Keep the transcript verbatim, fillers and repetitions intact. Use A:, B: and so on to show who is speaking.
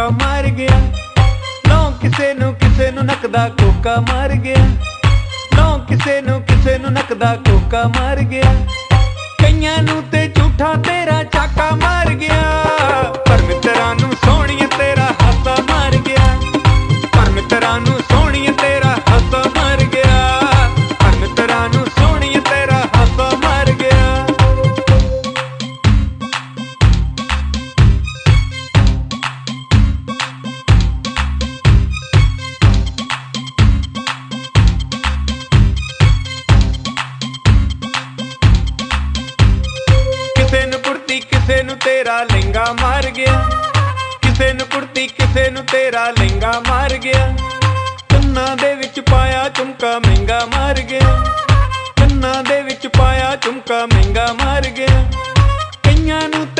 A: धोखा मार गया। नौ किसे नू किसे नू नकदा कोका मार गया। नौ किसे नू किसे नू नकदा कोका मार गया। कईयां नू ते झूठा तेरा चाका मार गया। पर मित्रा नू सोहणिया तेरा हासा मार गया। पर मित्रा नू सोहणिया तेरा हासा मार गया। पर मित्रा नू सोहणिया तेरा हासा मार गया। किसे नू कुर्ती किसे नू तेरा लहंगा मार गया। किसे नू कुर्ती किसे नू तेरा लहंगा मार गया। कन्ना दे विच पाया झुमका महंगा मार गया। कन्ना दे विच पाया झुमका महंगा मार गया। कईयां नू